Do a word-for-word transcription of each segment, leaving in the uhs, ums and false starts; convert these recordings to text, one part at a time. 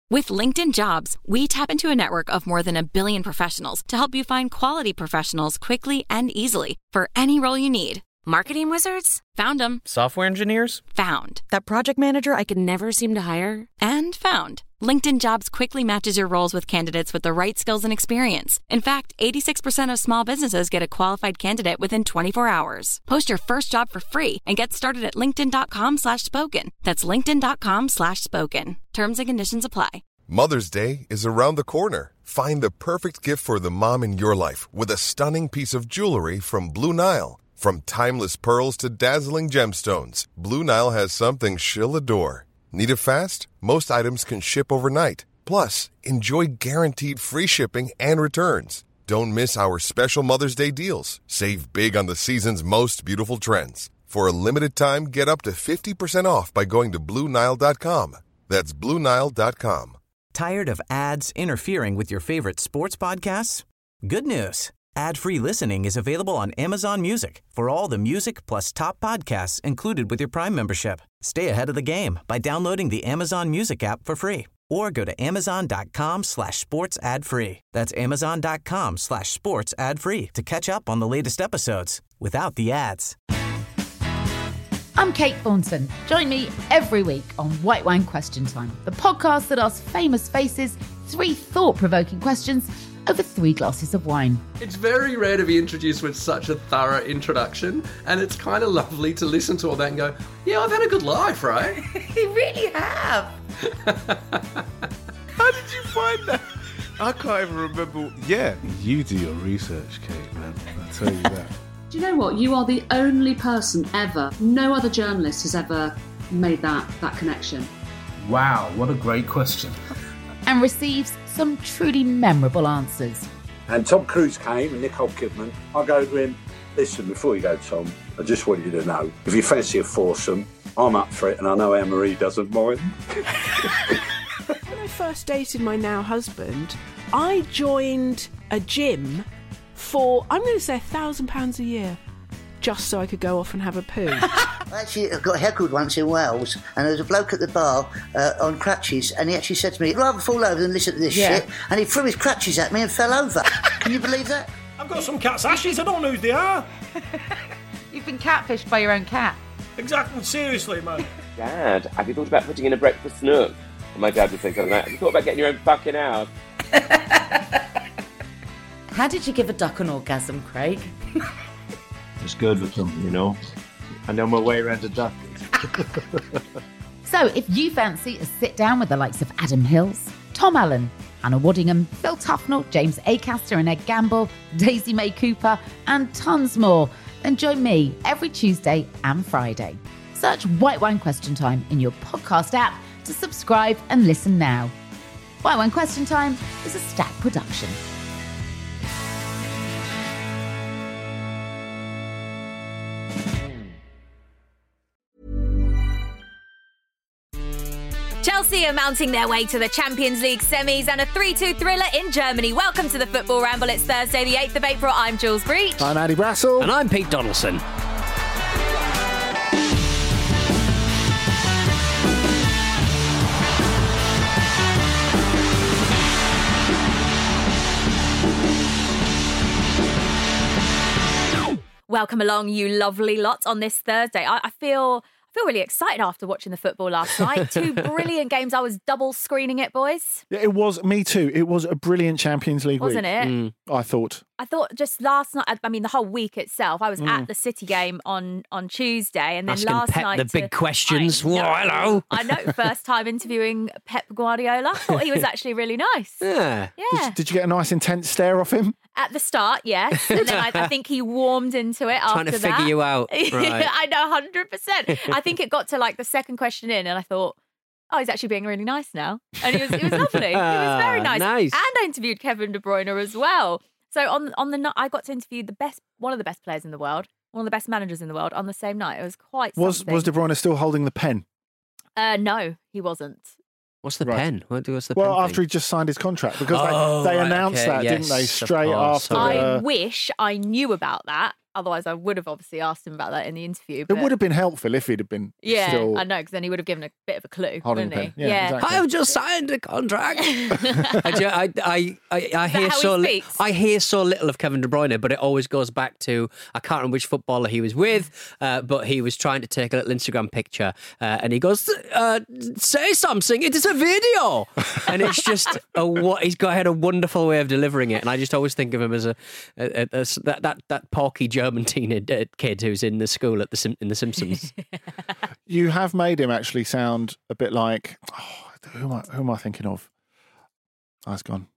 With LinkedIn Jobs, we tap into a network of more than a billion professionals to help you find quality professionals quickly and easily for any role you need. Marketing wizards? Found them. Software engineers? Found. That project manager I could never seem to hire? And found. LinkedIn Jobs quickly matches your roles with candidates with the right skills and experience. In fact, eighty-six percent of small businesses get a qualified candidate within twenty-four hours. Post your first job for free and get started at linkedin.com slash spoken. That's linkedin.com slash spoken. Terms and conditions apply. Mother's Day is around the corner. Find the perfect gift for the mom in your life with a stunning piece of jewelry from Blue Nile. From timeless pearls to dazzling gemstones, Blue Nile has something she'll adore. Need it fast? Most items can ship overnight. Plus, enjoy guaranteed free shipping and returns. Don't miss our special Mother's Day deals. Save big on the season's most beautiful trends. For a limited time, get up to fifty percent off by going to Blue Nile dot com. That's Blue Nile dot com. Tired of ads interfering with your favorite sports podcasts? Good news. Ad-free listening is available on Amazon Music for all the music plus top podcasts included with your Prime membership. Stay ahead of the game by downloading the Amazon Music app for free or go to amazon.com slash sports ad free. That's amazon.com slash sports ad free to catch up on the latest episodes without the ads. I'm Kate Thornton. Join me every week on White Wine Question Time, the podcast that asks famous faces three thought-provoking questions over three glasses of wine. It's very rare to be introduced with such a thorough introduction, and it's kind of lovely to listen to all that and go, yeah, I've had a good life, right? You really have. How did you find that? I can't even remember. Yeah, you do your research, Kate, man. I'll tell you that. Do you know what? You are the only person ever, no other journalist has ever made that, that connection. Wow, what a great question. And receives some truly memorable answers. And Tom Cruise came and Nicole Kidman. I go to him, listen, before you go, Tom, I just want you to know, if you fancy a foursome, I'm up for it and I know Anne-Marie doesn't mind. When I first dated my now husband, I joined a gym for, I'm going to say, a thousand pounds a year, just so I could go off and have a poo. I actually got heckled once in Wales, and there was a bloke at the bar uh, on crutches, and he actually said to me, I'd rather fall over than listen to this Yeah. shit, and he threw his crutches at me and fell over. Can you believe that? I've got some cat's ashes, I don't know who they are. You've been catfished by your own cat. Exactly, seriously, man. Dad, have you thought about putting in a breakfast nook? And my dad would say something like, have you thought about getting your own fucking house? How did you give a duck an orgasm, Craig? It's good with them, you know. I know my way around a duck. So if you fancy a sit down with the likes of Adam Hills, Tom Allen, Anna Waddingham, Phil Tufnell, James Acaster and Ed Gamble, Daisy May Cooper, and tons more, then join me every Tuesday and Friday. Search White Wine Question Time in your podcast app to subscribe and listen now. White Wine Question Time is a Stack production. Chelsea are mounting their way to the Champions League semis and a three two thriller in Germany. Welcome to the Football Ramble. It's Thursday, the eighth of April. I'm Jules Breach. I'm Andy Brassel. And I'm Pete Donaldson. Welcome along, you lovely lot, on this Thursday. I, I feel... I feel really excited after watching the football last night. Two brilliant games. I was double screening it, boys. Yeah, it was, me too. It was a brilliant Champions League Wasn't week. it? Mm. I thought. I thought just last night, I mean, the whole week itself, I was Mm. at the City game on, on Tuesday. And then Asking last Pep night. the big to, questions. I know, Whoa, hello. I know. First time interviewing Pep Guardiola. I thought he was actually really nice. Yeah. Yeah. Did, did you get a nice intense stare off him? At the start, yes. And then I, I think he warmed into it after Trying to that. figure you out. Right. I know, one hundred percent. I think it got to like the second question in and I thought, oh, he's actually being really nice now. And he was, it was lovely. It was very nice. Nice. And I interviewed Kevin De Bruyne as well. So on on the night, I got to interview the best, one of the best players in the world, one of the best managers in the world on the same night. It was quite Was something. was De Bruyne still holding the pen? Uh, no, he wasn't. What's the Right. pen? What was the Well, pen after thing? he just signed his contract, because Oh, they, they right, announced okay, that, yes, didn't they? of Straight course, after. sorry. I Uh, wish I knew about that otherwise I would have obviously asked him about that in the interview. It But would have been helpful if he'd have been yeah, still I know, because then he would have given a bit of a clue, holding wouldn't the he? pen. Yeah, exactly. I've just signed a contract. I, ju- I, I, I, I hear how he so li- speaks? I hear so little of Kevin De Bruyne, but it always goes back to I can't remember which footballer he was with, uh, but he was trying to take a little Instagram picture, uh, and he goes, uh, "Say something! It is a video," and it's just a what he's got had a wonderful way of delivering it, and I just always think of him as a, a, a, a that that that porky German teen uh, kid who's in the school at the Sim- in The Simpsons. You have made him actually sound a bit like oh, who am I? Who am I thinking of? Oh, it's gone.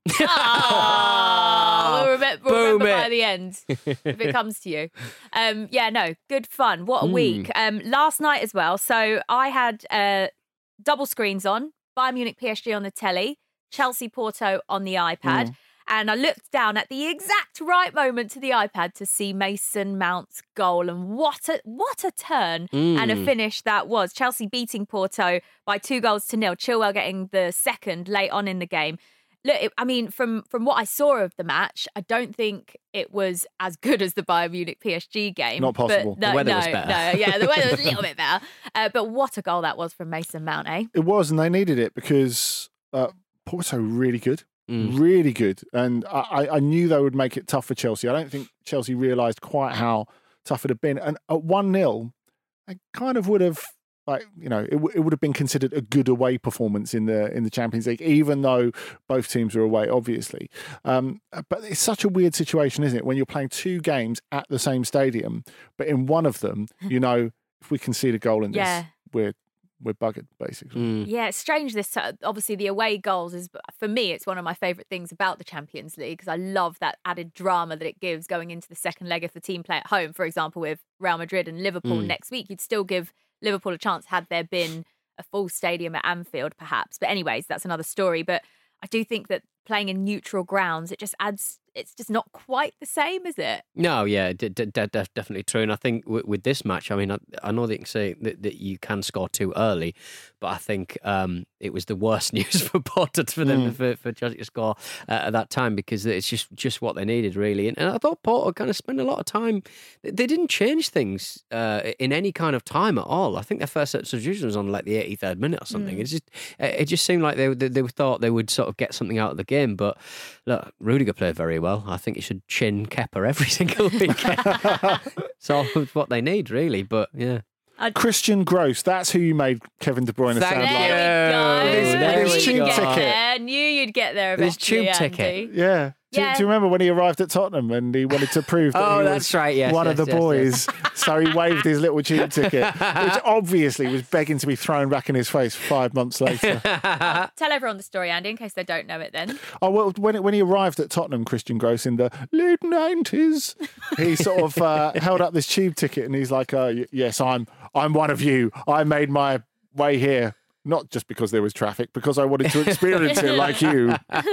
Oh, we'll remember, we'll Boom remember it. by the end if it comes to you. Um, yeah, no, good fun. What a Mm. week. Um, last night as well. So I had uh, double screens on, Bayern Munich P S G on the telly, Chelsea Porto on the iPad. Mm. And I looked down at the exact right moment to the iPad to see Mason Mount's goal. And what a what a turn Mm. and a finish that was. Chelsea beating Porto by two goals to nil. Chilwell getting the second late on in the game. Look, it, I mean, from from what I saw of the match, I don't think it was as good as the Bayern Munich P S G game. Not possible. But no, The weather no, was better. No, yeah, the weather was a little bit better. Uh, but what a goal that was from Mason Mount, eh? It was, and they needed it because uh, Porto really good, Mm. really good, and I, I- I knew they would make it tough for Chelsea. I don't think Chelsea realised quite how tough it had been, and at one nil, they kind of would have. Like you know, it, w- it would have been considered a good away performance in the in the Champions League, even though both teams are away, obviously. Um, but it's such a weird situation, isn't it? When you're playing two games at the same stadium, but in one of them, you know, if we concede a goal in this, Yeah. we're we're buggered, basically. Yeah, it's strange. This time. Obviously, the away goals is for me. It's one of my favourite things about the Champions League because I love that added drama that it gives going into the second leg if the team play at home. For example, with Real Madrid and Liverpool Mm. next week, you'd still give Liverpool a chance had there been a full stadium at Anfield, perhaps. But anyways, that's another story. But I do think that playing in neutral grounds, it just adds. It's just not quite the same, is it? No, yeah, d- d- d- def- definitely true. And I think w- with this match, I mean, I, I know that you can say that, that you can score too early, but I think um, it was the worst news for Porto for them Mm. for, for Chelsea to score uh, at that time because it's just, just what they needed, really. And, and I thought Porto kind of spent a lot of time. They didn't change things uh, in any kind of time at all. I think their first substitution was on like the eighty-third minute or something. Mm. It's just it just seemed like they, they they thought they would sort of get something out of the game. But look, Rudiger played very well. I think he should chin Kepa every single weekend. It's all what they need, really. But yeah. Christian Gross, that's who you made Kevin De Bruyne Thank sound you. like. There With his- we with go. his tube Get ticket. there. Knew you'd get there With his eventually, tube Andy. ticket. Yeah. Do, Yeah. do you remember when he arrived at Tottenham and he wanted to prove that Oh, he that's was right, yes, one yes, of the yes, boys? So he waved his little tube ticket, which obviously was begging to be thrown back in his face five months later. Tell everyone the story, Andy, in case they don't know it then. Oh, well, when, when he arrived at Tottenham, Christian Gross, in the late nineties, he sort of uh, held up this tube ticket and he's like, uh, y- yes, I'm, I'm one of you. I made my way here. Not just because there was traffic, because I wanted to experience it like you.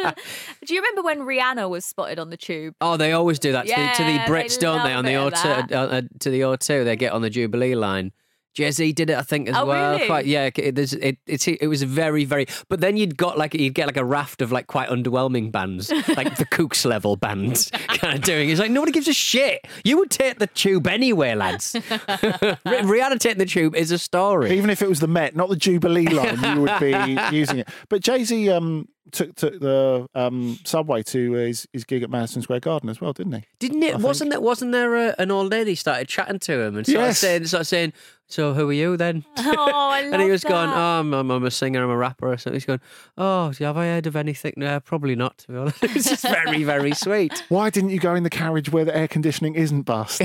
Do you remember when Rihanna was spotted on the tube? Oh, they always do that to, the, to the Yeah, Brits, they don't they? love On a the bit O of two, uh, uh, to the O two, they get on the Jubilee line. Jay-Z did it, I think, as Oh, well. really? Quite, yeah, it, there's, it, it's, it was very, very. But then you'd got like you'd get like a raft of like quite underwhelming bands, like the Kooks level bands, kind of doing. It's like nobody gives a shit. You would take the tube anyway, lads. Rihanna taking the tube is a story. Even if it was the Met, not the Jubilee line, you would be using it. But Jay-Z um, took, took the um, subway to his, his gig at Madison Square Garden as well, didn't he? Didn't it? Wasn't there? Wasn't there a, an old lady started chatting to him and started Yes. saying, started saying, "So who are you then?" Oh, I love And he was that. going, "Oh, I'm, I'm a singer, I'm a rapper," or something. He's going, "Oh, have I heard of anything?" No, probably not. To be honest, it's just very, very sweet. Why didn't you go in the carriage where the air conditioning isn't bust?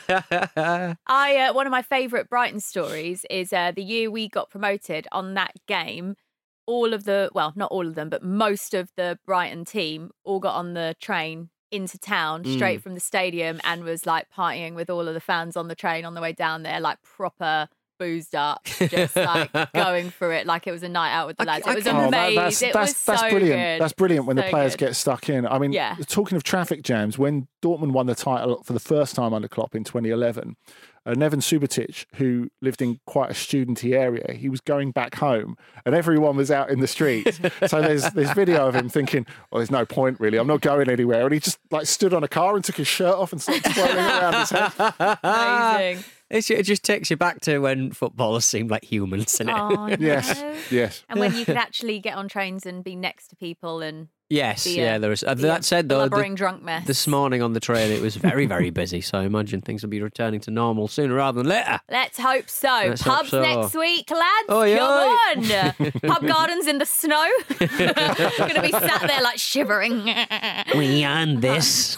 I uh, one of my favourite Brighton stories is uh, the year we got promoted on that game. All of the, well, not all of them, but most of the Brighton team all got on the train into town straight Mm. from the stadium and was like partying with all of the fans on the train on the way down there, like proper boozed up, just like going for it like it was a night out with the lads. It was Oh, that- amazing. that's, it that's, was that's so brilliant. good. That's brilliant when the So players good. get stuck in. I mean, Yeah. talking of traffic jams, when Dortmund won the title for the first time under Klopp in twenty eleven, uh, Neven Subotic, who lived in quite a studenty area. He was going back home, and everyone was out in the streets. So there's this video of him thinking, "Well, there's no point really. I'm not going anywhere." And he just like stood on a car and took his shirt off and started twirling around his head. Amazing. It's, it just takes you back to when footballers seemed like humans, doesn't it? Oh, I Yes, know. yes. And when you could actually get on trains and be next to people and Yes, be yeah, a, there is. Uh, be that a said, though, blubbering the, drunk mess. this morning on the train, it was very, very busy. So I imagine things will be returning to normal sooner rather than later. Let's hope so. Let's hope Pubs so. next week, lads. Oi, Come oi. on. Pub gardens in the snow. Going to be sat there like shivering. We earned this.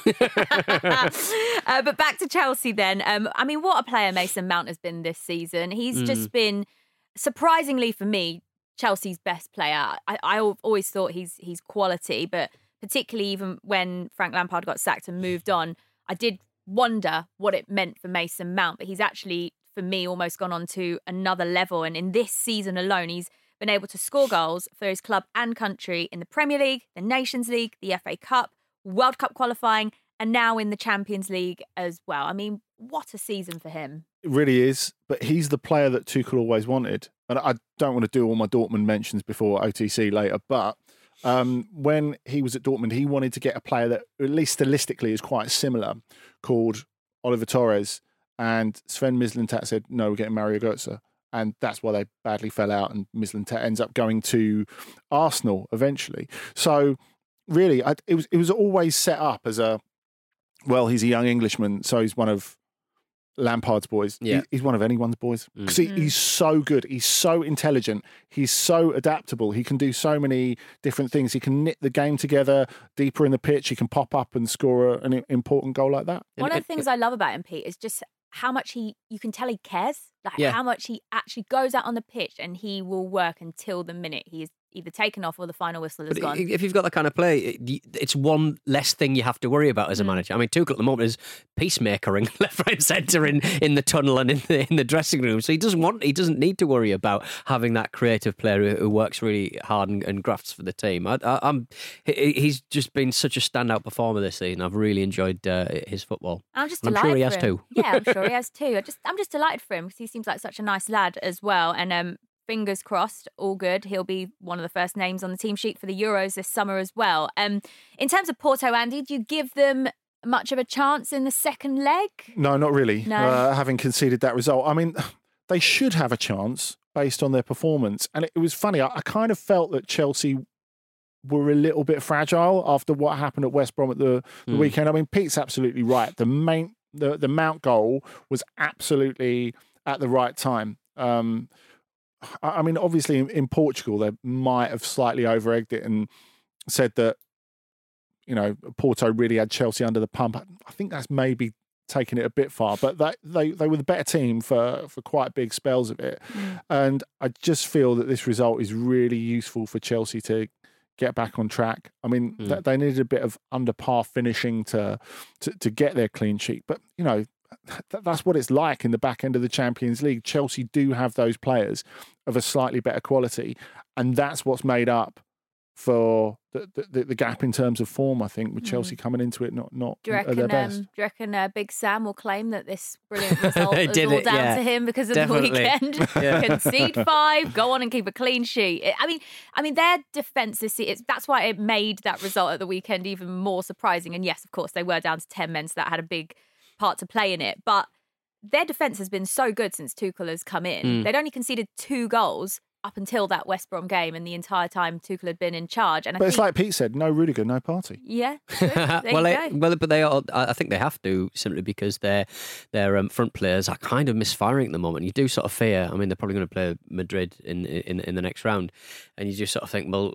uh, but back to Chelsea then. Um, I mean, what a player Mason Mount has been this season. He's Mm. just been, surprisingly for me, Chelsea's best player. I, I always thought he's he's quality, but particularly even when Frank Lampard got sacked and moved on, I did wonder what it meant for Mason Mount. But he's actually, for me, almost gone on to another level. And in this season alone, he's been able to score goals for his club and country in the Premier League, the Nations League, the F A Cup, World Cup qualifying, and now in the Champions League as well. I mean, what a season for him. It really is, but he's the player that Tuchel always wanted. And I don't want to do all my Dortmund mentions before O T C later, but um, when he was at Dortmund, he wanted to get a player that, at least stylistically, is quite similar, called Oliver Torres. And Sven Mislintat said, no, we're getting Mario Götze. And that's why they badly fell out, and Mislintat ends up going to Arsenal eventually. So really, I, it was it was always set up as a, well, he's a young Englishman, so he's one of Lampard's boys. Yeah. He, he's one of anyone's boys. Mm. Because he, he's so good. He's so intelligent. He's so adaptable. He can do so many different things. He can knit the game together deeper in the pitch. He can pop up and score a, an important goal like that. One of the things I love about him, Pete, is just how much he, you can tell he cares. Like Yeah. how much he actually goes out on the pitch and he will work until the minute he is either taken off or the final whistle is But gone. if you've got that kind of play, it- it's one less thing you have to worry about as a Mm. manager. I mean, Tuchel at the moment is peacemakering left, right, and centre in, in the tunnel and in the in the dressing room. So he doesn't want, he doesn't need to worry about having that creative player who, who works really hard and, and grafts for the team. I, I, I'm he, he's just been such a standout performer this season. I've really enjoyed uh, his football. I'm just And delighted. I'm sure he has for him. too. Yeah, I'm sure he has too. I just, I'm just delighted for him because he seems like such a nice lad as well. And um, fingers crossed, all good. He'll be one of the first names on the team sheet for the Euros this summer as well. Um, in terms of Porto, Andy, do you give them much of a chance in the second leg? No, not really. No. Uh, having conceded that result. I mean, they should have a chance based on their performance. And it, it was funny. I, I kind of felt that Chelsea were a little bit fragile after what happened at West Brom at the, the Mm. weekend. I mean, Pete's absolutely right. The main, the, the Mount goal was absolutely at the right time. Um, I, I mean, obviously in, in Portugal, they might have slightly over-egged it and said that, you know, Porto really had Chelsea under the pump. I think that's maybe taking it a bit far, but that, they, they were the better team for, for quite big spells of it. Mm. And I just feel that this result is really useful for Chelsea to get back on track. I mean, Mm. th- they needed a bit of under par finishing to, to, to get their clean sheet. But, you know, th- that's what it's like in the back end of the Champions League. Chelsea do have those players of a slightly better quality. And that's what's made up for the, the, the gap in terms of form, I think, with Chelsea coming into it not, not Do you at reckon, their um, best. do you reckon uh, Big Sam will claim that this brilliant result He is did all it, down yeah. to him because of Definitely. the weekend? Yeah. Concede five, go on and keep a clean sheet. I mean, I mean, their defence this season, that's why it made that result at the weekend even more surprising. And yes, of course, they were down to ten men, so that had a big part to play in it. But their defence has been so good since Tuchel has come in. Mm. They'd only conceded two goals up until that West Brom game, and the entire time Tuchel had been in charge. And I But it's think, like Pete said, no Rudiger, no party. yeah, true. There well, you they, go. well, but they are. I I think they have to simply because their their um, front players are kind of misfiring at the moment. You do sort of fear. I mean, they're probably going to play Madrid in in in the next round, and you just sort of think, well,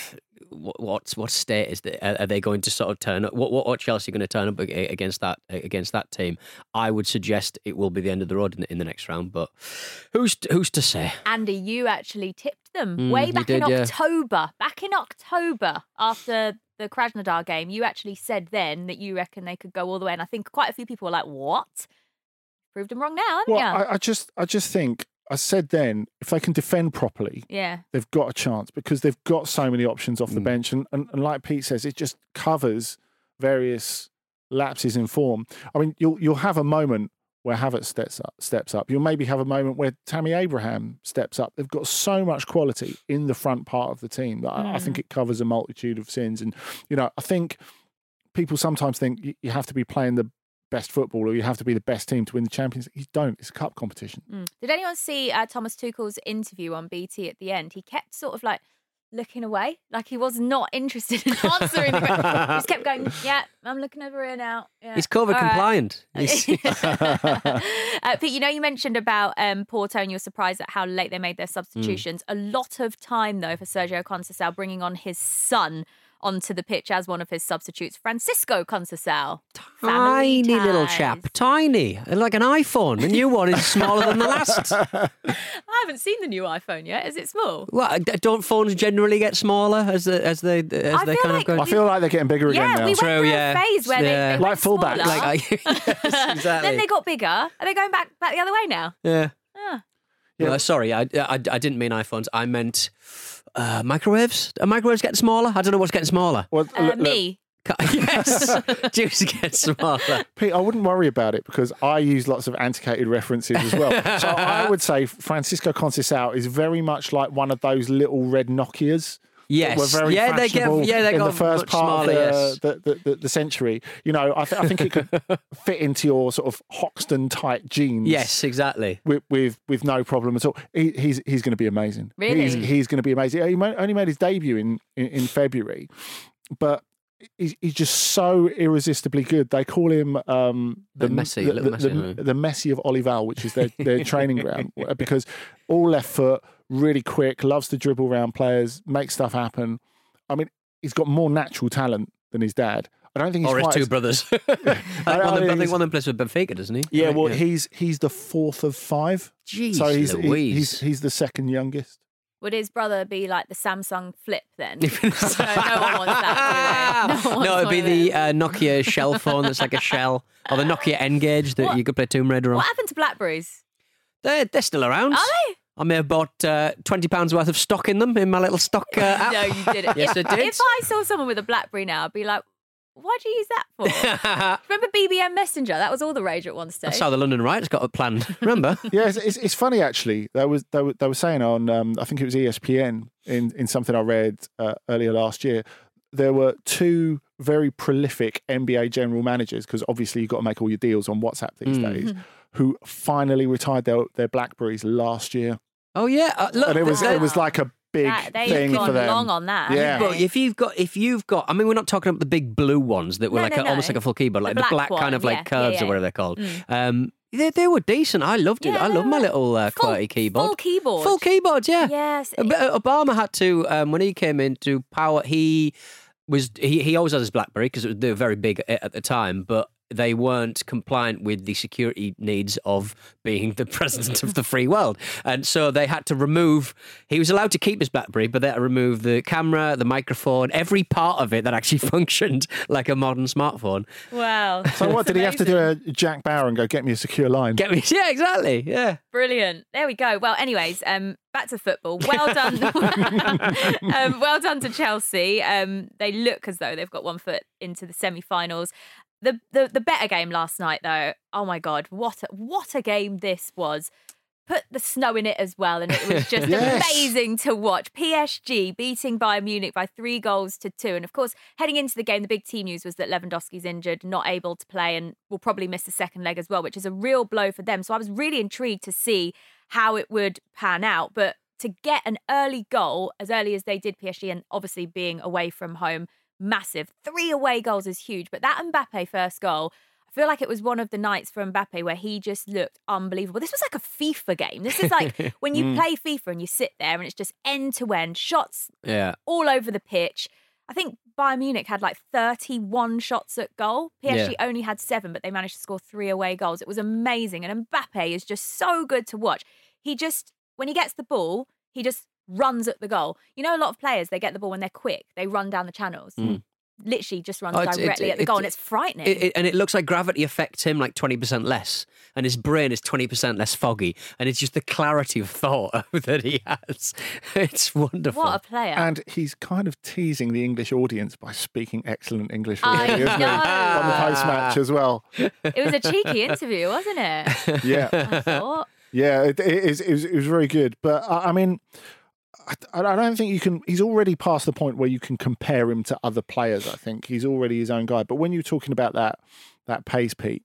what what, what state is the, are they going to sort of turn up? What what, what Chelsea going to turn up ag- against that against that team? I would suggest it will be the end of the road in the, in the next round, but who's who's to say? Andy, you actually tipped them Mm, way you back did, in yeah. October. Back in October, after the Krasnodar game, you actually said then that you reckon they could go all the way. And I think quite a few people were like, what? Proved them wrong now, haven't Well, you? I, I just, I just think I said then, if they can defend properly, yeah. they've got a chance because they've got so many options off the Mm. bench, and, and and like Pete says, it just covers various lapses in form. I mean, you'll you'll have a moment where Havertz steps up. Steps up. You'll maybe have a moment where Tammy Abraham steps up. They've got so much quality in the front part of the team that mm. I, I think it covers a multitude of sins. And, you know, I think people sometimes think you, you have to be playing the best football or you have to be the best team to win the Champions League. You don't. It's a cup competition. Mm. Did anyone see uh, Thomas Tuchel's interview on B T at the end? He kept sort of like looking away, like he was not interested in answering the question. He just kept going, yeah, I'm looking over here now. Yeah. He's COVID All compliant. Right. uh, Pete, you know, you mentioned about um, Porto and you were surprised at how late they made their substitutions. Mm. A lot of time, though, for Sergio Conceição bringing on his son onto the pitch as one of his substitutes, Francisco Conceição. Tiny little chap, tiny, like an iPhone. The new one is smaller than the last. I haven't seen the new iPhone yet. Is it small? Well, don't phones generally get smaller as the, as they as I they feel kind like of go? I feel like they're getting bigger yeah, again now. we went True, through yeah. a phase where Yeah. they, they Like went fullback. smaller. Like, yes, exactly. Then they got bigger. Are they going back back the other way now? Yeah. Ah. Yeah. Uh, sorry, I, I I didn't mean iPhones. I meant uh, microwaves. Are microwaves getting smaller? I don't know what's getting smaller. Well, Uh, look, look, me. Yes, juice gets smaller. Pete, I wouldn't worry about it because I use lots of antiquated references as well. So I would say Francisco Conceição is very much like one of those little red Nokias. Yes. That were very Yeah, they get- fashionable yeah, they in got the first much part smaller, of yes. the, the, the, the century. You know, I, th- I think it could fit into your sort of Hoxton type jeans. Yes, exactly. With with, with no problem at all. He, he's he's going to be amazing. Really? He's, he's going to be amazing. He mo- only made his debut in, in, in February, but he's, he's just so irresistibly good. They call him um, the, Like Messi, the, little the, Messi, the, huh? the Messi of Olival, which is their, their training ground, because all left foot, really quick, loves to dribble around players, make stuff happen. I mean, he's got more natural talent than his dad. I don't think he's Or his quite two as- brothers. I, think one of them, I I think think one of them plays with Benfica, doesn't he? Yeah, I think, well, he's he's the fourth of five. Jeez so he's he- Louise. he's he's the second youngest. Would his brother be like the Samsung Flip then? no, no one wants that, do they? No, one No, wants it'd be one of the them. uh, Nokia shell phone that's like a shell, or the Nokia N-Gage that What? you could play Tomb Raider on. What happened to Blackberries? They're, they're still around. Are they? I may have bought uh, twenty pounds worth of stock in them in my little stock uh, app. No, you didn't. Yes, if, I did. If I saw someone with a BlackBerry now, I'd be like, why'd you use that for? Remember B B M Messenger? That was all the rage at one stage. That's how the London Riots got it planned. Remember? Yeah, it's, it's, it's funny actually. They was they were, they were saying on um, I think it was E S P N in in something I read uh, earlier last year. There were two very prolific N B A general managers, because obviously you've got to make all your deals on WhatsApp these Mm. days, who finally retired their their Blackberries last year. Oh yeah, uh, look, And it was that- it was like a big That- they've thing gone for them. long on that, Yeah. haven't But if you've got, if you've got, I mean, we're not talking about the big blue ones that were No, like no, a, almost no. like a full keyboard, like The the black black, kind one, of like yeah, curves yeah, or whatever yeah. they're called. Mm. Um, they, they were decent. I loved it. Yeah, I love my little uh, Full- QWERTY keyboard. Full keyboard. Full keyboards, yeah. Yes. Uh, but, uh, Obama had to um, when he came in to power. He was he, he always had his BlackBerry because they were very big at, at the time, but they weren't compliant with the security needs of being the president of the free world. And so they had to remove, he was allowed to keep his BlackBerry, but they had to remove the camera, the microphone, every part of it that actually functioned like a modern smartphone. Wow. So what did he have to do? A Jack Bauer and go get me a secure line? Get me? Yeah, exactly. Yeah. Brilliant. There we go. Well, anyways, um, back to football. Well done. um, well done to Chelsea. Um, they look as though they've got one foot into the semi-finals. The, the the better game last night, though. Oh my God, what a, what a game this was! Put the snow in it as well, and it was just Yes. amazing to watch. P S G beating Bayern Munich by three goals to two, and of course, heading into the game, the big team news was that Lewandowski's injured, not able to play, and will probably miss the second leg as well, which is a real blow for them. So I was really intrigued to see how it would pan out, but to get an early goal as early as they did, P S G, and obviously being away from home. Massive. Three away goals is huge. But that Mbappe first goal, I feel like it was one of the nights for Mbappe where he just looked unbelievable. This was like a FIFA game. This is like when you Mm. play FIFA and you sit there and it's just end to end, shots Yeah. all over the pitch. I think Bayern Munich had like thirty-one shots at goal. P S G Yeah. only had seven, but they managed to score three away goals. It was amazing. And Mbappe is just so good to watch. He just, when he gets the ball, he just runs at the goal. You know, a lot of players, they get the ball when they're quick. They run down the channels. Mm. literally just runs Oh, it's- directly it- at the it- goal, and it's frightening. It, it- and it looks like gravity affects him like twenty percent less, and his brain is twenty percent less foggy, and it's just the clarity of thought that he has. It's wonderful. What a player. And he's kind of teasing the English audience by speaking excellent English, I really, isn't he? know. On the post-match as well. It was a cheeky interview, wasn't it? Yeah. I thought. Yeah, it, it, is, it, was, it was very good. But, I, I mean, I, I don't think you can... He's already past the point where you can compare him to other players, I think. He's already his own guy. But when you're talking about that, that pace, Pete,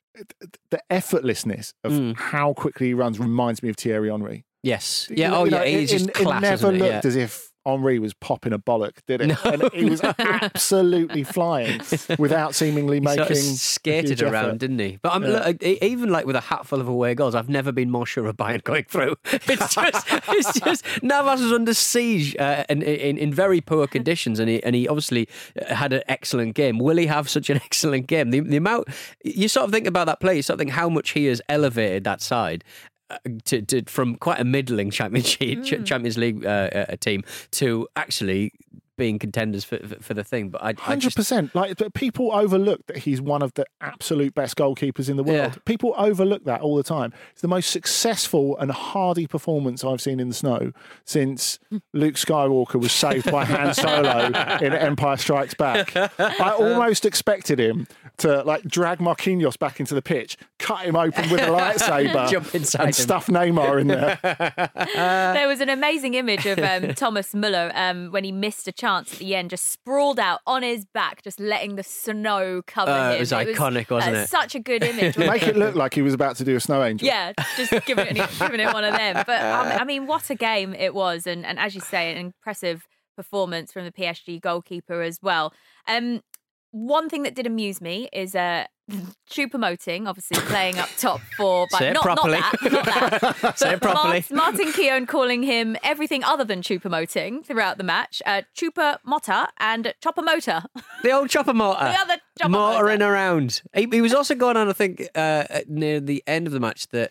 the effortlessness of Mm. how quickly he runs reminds me of Thierry Henry. Yes. You Yeah. know- Oh, you know, yeah. He's it, just it class, never isn't it? looked Yeah. as if Henry was popping a bollock, did it? No. And he was absolutely flying without seemingly He making sort of a skated huge around, effort. didn't he? But I'm Yeah. look, e- even like with a hatful of away goals, I've never been more sure of Bayern going through. It's just, it's just Navas was under siege uh, in, in in very poor conditions, and he and he obviously had an excellent game. Will he have such an excellent game? The, the amount you sort of think about that play, you sort of think how much he has elevated that side. Uh, to, to from quite a middling championship Mm. Champions League uh, uh, team to actually being contenders for for, for the thing, but I, I Hundred just percent. Like, but people overlook that he's one of the absolute best goalkeepers in the world. Yeah. People overlook that all the time. It's the most successful and hardy performance I've seen in the snow since Luke Skywalker was saved by Han Solo in Empire Strikes Back. I almost expected him to like drag Marquinhos back into the pitch, cut him open with a lightsaber, Jump inside and him. stuff Neymar in there. There was an amazing image of um, Thomas Müller um, when he missed a chance at the end, just sprawled out on his back, just letting the snow cover Uh, him. it was iconic, wasn't uh, it? Such a good image. wasn't Make it look like he was about to do a snow angel. Yeah, just giving it, giving it one of them. But um, I mean, what a game it was, and and as you say, an impressive performance from the P S G goalkeeper as well. Um, one thing that did amuse me is uh, Choupo-Moting, obviously playing up top for, but Say it not, properly. not that, not that. Say it But properly. Mart- Martin Keown calling him everything other than Choupo-Moting throughout the match. Uh, Chupa-Motta and Chopper-Motor. The old chopper motor. The other chopper Motoring around. He, he was also going on, I think, uh, near the end of the match that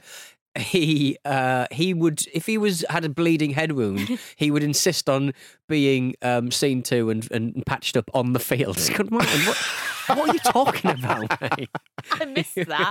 he uh, he would, if he was had a bleeding head wound, he would insist on being um, seen to and, and patched up on the field. Good morning. What, what are you talking about, mate? I missed that.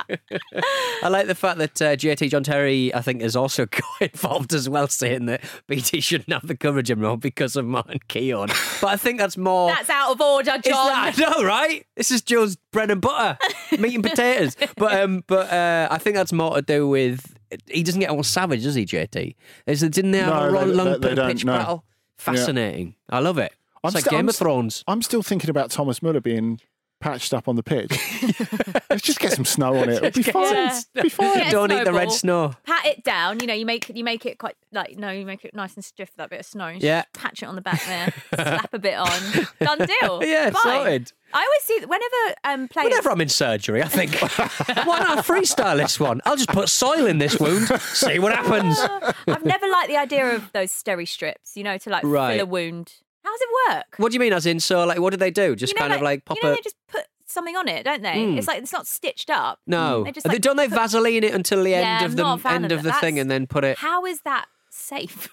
I like the fact that uh, J T John Terry, I think, has also got involved as well, saying that B T shouldn't have the coverage anymore because of Martin Keown. But I think that's more. That's out of order, Is John. that- I know, right? This is Joe's bread and butter, meat and potatoes. But um, but uh, I think that's more to do with he doesn't get all savage, does he, J T? Is it, didn't they have No, a long, they- long they- they don't, pitch no. battle? Fascinating. I love it. It's like still- Game I'm of st- Thrones. I'm still thinking about Thomas Müller being patched up on the pitch. Let's just get some snow on it. It'll be fine. Yeah. It'll be fine. Get a Don't eat the red snowball, snow. Pat it down. You know, you make it. You make it quite like no. You make it nice and stiff with that bit of snow. You Yeah. just patch it on the back there. Slap a bit on. Done deal. Yeah, Fine. sorted. I always see that whenever um players. Whenever I'm in surgery, I think, why not freestyle this one? I'll just put soil in this wound, see what happens. I've never liked the idea of those steri strips. You know, to like Right. fill a wound. How does it work? What do you mean, as in, so, like, what do they do? Just You know, kind of like pop you know, a. they just put something on it, don't they? Mm. It's like it's not stitched up. No. They just, They- like, Don't they put- Vaseline it until the Yeah, end of I'm the not a fan end of of that. the thing That's- and then put it. How is that safe?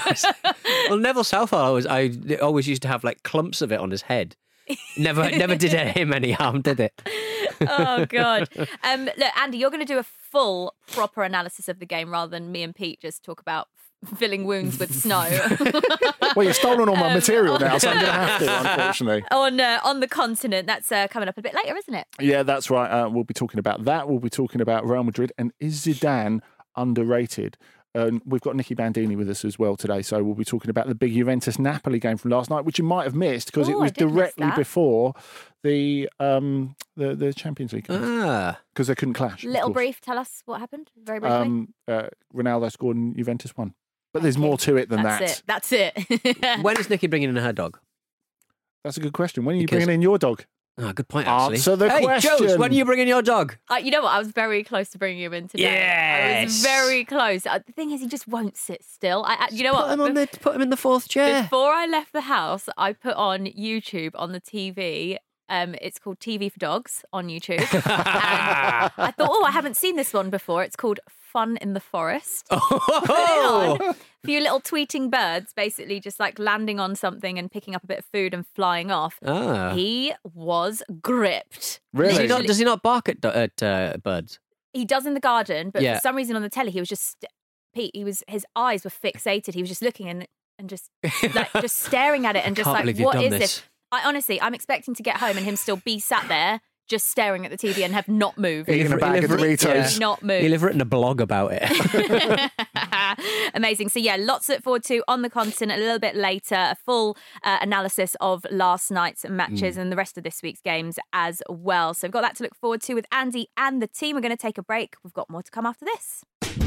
Well, Neville Southall always, I always used to have like clumps of it on his head. Never, never did him any harm, did it? Oh God! Um, look, Andy, you're going to do a full, proper analysis of the game rather than me and Pete just talk about f- filling wounds with snow. Well, you've stolen all my Um, material now, so I'm going to have to, unfortunately. on uh, on the continent, that's uh, coming up a bit later, isn't it? Yeah, that's right. Uh, we'll be talking about that. We'll be talking about Real Madrid and is Zidane underrated? And we've got Nicky Bandini with us as well today, so we'll be talking about the big Juventus-Napoli game from last night, which you might have missed because it Oh, I was did miss directly that. before the um, the the Champions League Ah. because they couldn't clash. of Little course. brief, tell us what happened. Very briefly. Um, uh, Ronaldo scored and Juventus won, but there's more to it than that's that. it. That's it. When is Nikki bringing in her dog? That's a good question. When are you Because- bringing in your dog? Oh, good point, actually. Answer the hey, question. Joes, when are you bringing your dog? Uh, you know what? I was very close to bringing him in today. I was Yes. very close. Uh, the thing is, he just won't sit still. I, uh, you know Put what? him on the, put him in the fourth chair. Before I left the house, I put on YouTube on the T V Um, it's called T V for Dogs on YouTube. And I thought, oh, I haven't seen this one before. It's called Fun in the Forest. Oh! A few little tweeting birds basically just like landing on something and picking up a bit of food and flying off. Ah. He was gripped. Does he not, Literally- does he not bark at, at uh, birds? He does in the garden, but Yeah. for some reason on the telly, he was just, Pete, he was, his eyes were fixated. He was just looking and, and just like just staring at it and just Can't like, believe you've what done is this. this? I honestly, I'm expecting to get home and him still be sat there just staring at the T V and have not moved. Eating a bag of Doritos. Not moved. He'll have written a blog about it. Amazing. So, yeah, lots to look forward to on the continent a little bit later. A full uh, analysis of last night's matches Mm. and the rest of this week's games as well. So, we've got that to look forward to with Andy and the team. We're going to take a break. We've got more to come after this.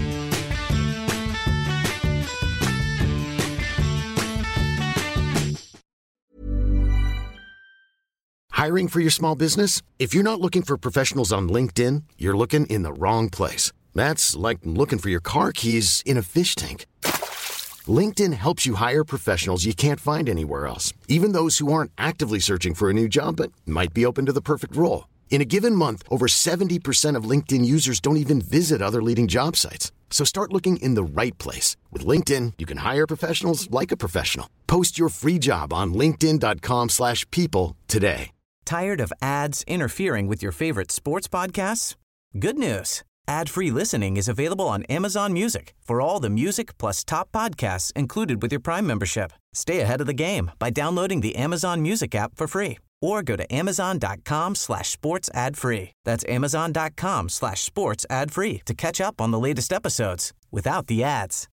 Hiring for your small business? If you're not looking for professionals on LinkedIn, you're looking in the wrong place. That's like looking for your car keys in a fish tank. LinkedIn helps you hire professionals you can't find anywhere else, even those who aren't actively searching for a new job but might be open to the perfect role. In a given month, over seventy percent of LinkedIn users don't even visit other leading job sites. So start looking in the right place. With LinkedIn, you can hire professionals like a professional. Post your free job on linkedin.com slash people today. Tired of ads interfering with your favorite sports podcasts? Good news. Ad-free listening is available on Amazon Music for all the music plus top podcasts included with your Prime membership. Stay ahead of the game by downloading the Amazon Music app for free or go to amazon.com slash sports ad free. That's amazon.com slash sports ad free to catch up on the latest episodes without the ads.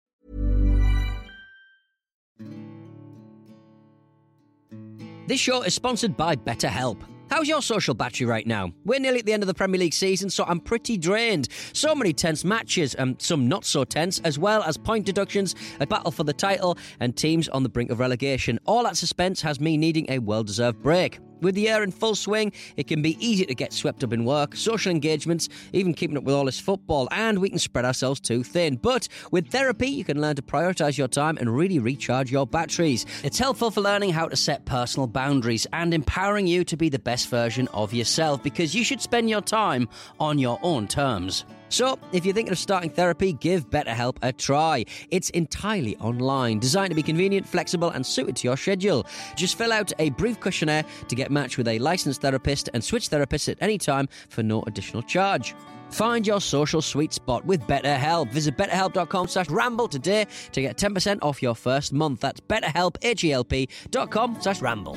This show is sponsored by BetterHelp. How's your social battery right now? We're nearly at the end of the Premier League season, so I'm pretty drained. So many tense matches, and some not so tense, as well as point deductions, a battle for the title, and teams on the brink of relegation. All that suspense has me needing a well-deserved break. With the year in full swing, it can be easy to get swept up in work, social engagements, even keeping up with all this football, and we can spread ourselves too thin. But with therapy, you can learn to prioritise your time and really recharge your batteries. It's helpful for learning how to set personal boundaries and empowering you to be the best version of yourself, because you should spend your time on your own terms. So, if you're thinking of starting therapy, give BetterHelp a try. It's entirely online, designed to be convenient, flexible, and suited to your schedule. Just fill out a brief questionnaire to get matched with a licensed therapist and switch therapists at any time for no additional charge. Find your social sweet spot with BetterHelp. Visit betterhelp.com slash ramble today to get ten percent off your first month. That's betterhelp, H-E-L-P dot com slash ramble.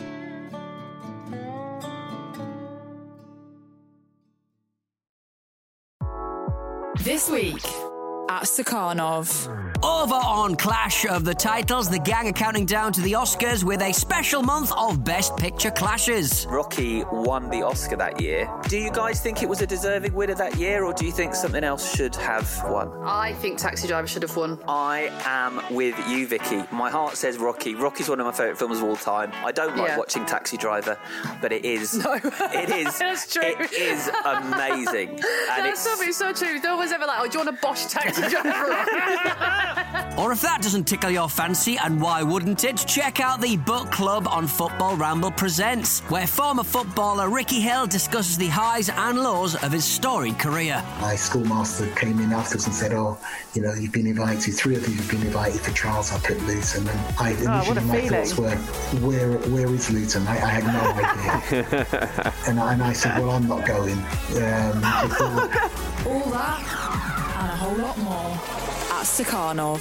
This week at Stakhanov. Over on Clash of the Titles, the gang are counting down to the Oscars with a special month of Best Picture clashes. Rocky won the Oscar that year. Do you guys think it was a deserving winner that year, or do you think something else should have won? I think Taxi Driver should have won. I am with you, Vicky. My heart says Rocky. Rocky's one of my favourite films of all time. I don't like Yeah. watching Taxi Driver, but it is. No. It is. That's true. It is amazing. And That's it's something so true. No one's ever like, oh, do you want a Bosch Taxi Driver? Or if that doesn't tickle your fancy, and why wouldn't it, check out the Book Club on Football Ramble Presents, where former footballer Ricky Hill discusses the highs and lows of his storied career. My schoolmaster came in afterwards and said, oh, you know, you've been invited, three of you have been invited for trials up at Luton. And I initially, Oh, what a my feeling. thoughts were, where, where is Luton? I, I had no idea. and, I, and I said, well, I'm not going. Um, before, All that and a whole lot more at Stakhanov.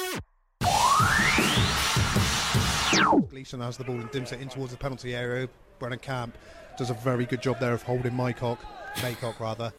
Gleeson has the ball and dims it in towards the penalty area. Brennan Camp does a very good job there of holding Mycock, Maycock rather.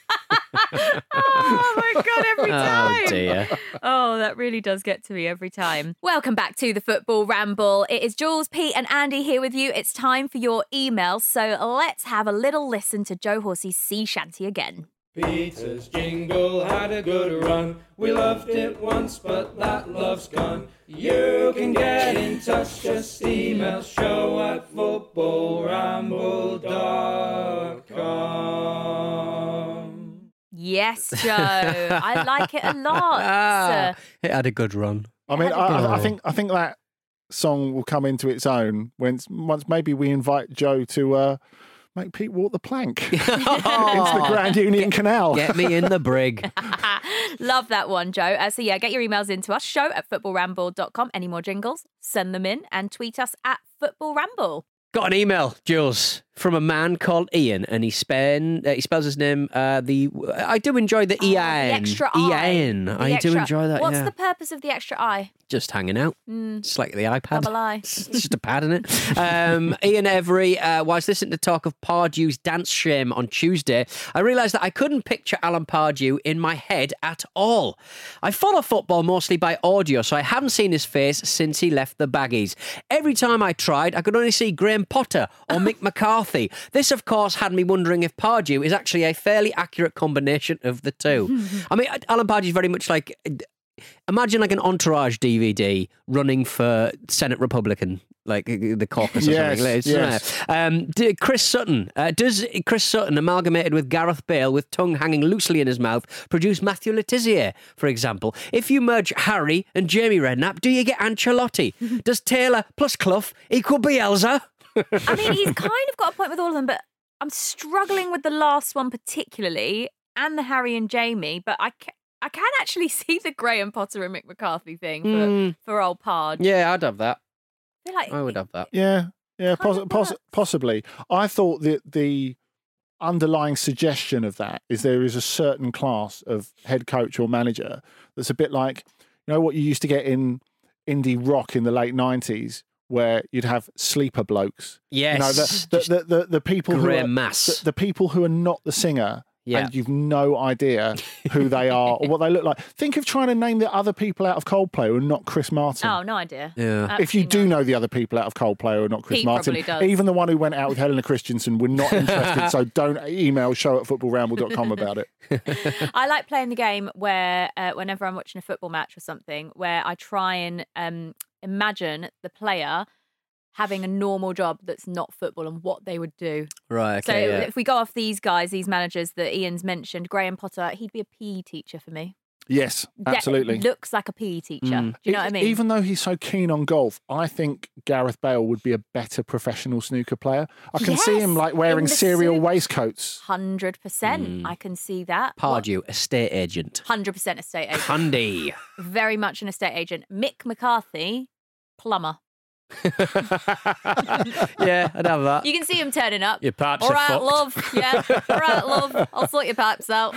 Oh my God, every time. Oh, dear. Oh, that really does get to me every time. Welcome back to the Football Ramble. It is Jules, Pete and Andy here with you. It's time for your emails. So let's have a little listen to Joe Horsey's sea shanty again. Peter's jingle had a good run. We loved it once, but that love's gone. You can get in touch, just email show at football ramble dot com. Yes, Joe. I like it a lot. Ah, it had a good run. I mean, I, I, I think I think that song will come into its own when once maybe we invite Joe to uh, make Pete walk the plank into the Grand Union Canal. Get me in the brig. Love that one, Joe. Uh, so, yeah, get your emails into us, show at football ramble dot com. Any more jingles? Send them in and tweet us at Football Ramble. Got an email, Jules, from a man called Ian, and he spell uh, he spells his name. Uh, the I do enjoy the Ian. The extra I. Ian. The I extra- do enjoy that. What's yeah. the purpose of the extra I? Just hanging out. Mm. It's like the iPad. Double I. It's just a pad in it. Um, Ian Every, uh, whilst listening to talk of Pardew's dance shame on Tuesday, I realised that I couldn't picture Alan Pardew in my head at all. I follow football mostly by audio, so I haven't seen his face since he left the Baggies. Every time I tried, I could only see Graham Potter or Mick McCarthy. This, of course, had me wondering if Pardew is actually a fairly accurate combination of the two. I mean, Alan Pardew is very much like... Imagine like an Entourage D V D running for Senate Republican, like the caucus or Yes, something. It's, yes. Um, d- Chris Sutton. Uh, does Chris Sutton, amalgamated with Gareth Bale with tongue hanging loosely in his mouth, produce Matthew Letizia, for example? If you merge Harry and Jamie Redknapp, do you get Ancelotti? Does Taylor plus Clough equal Bielsa? I mean, he's kind of got a point with all of them, but I'm struggling with the last one particularly, and the Harry and Jamie, but I ca- I can actually see the Graham Potter and Mick McCarthy thing for, Mm. for old Pard. Yeah, I'd have that. I feel like I would have that. Yeah, yeah, poss- poss- possibly. I thought that the underlying suggestion of that is there is a certain class of head coach or manager that's a bit like, you know, what you used to get in indie rock in the late nineties, where you'd have sleeper blokes. Yes, you know, the, the, the, the, the people who grey are, mass. The, the people who are not the singer. Yeah. And you've no idea who they are or what they look like. Think of trying to name the other people out of Coldplay who are not Chris Martin. Oh, no idea. Yeah. If you do know the other people out of Coldplay who are not Chris Pete Martin, probably does. even the one who went out with Helena Christensen, we're not interested, so don't email show at football ramble dot com about it. I like playing the game where, uh, whenever I'm watching a football match or something, where I try and um, imagine the player having a normal job that's not football and what they would do. Right, So okay, yeah. if we go off these guys, these managers that Ian's mentioned, Graham Potter, he'd be a P E teacher for me. Yes, That absolutely. looks like a P E teacher. Mm. Do you know what I mean? Even though he's so keen on golf, I think Gareth Bale would be a better professional snooker player. I can see Yes, him like wearing in the cereal suit. waistcoats. one hundred percent. Mm. I can see that. Pardew, estate agent. one hundred percent estate agent. Handy. Very much an estate agent. Mick McCarthy, plumber. Yeah, I'd have that. You can see him turning up. Your pipes All are right, fucked. love. Yeah. All right, love. I'll sort your pipes out.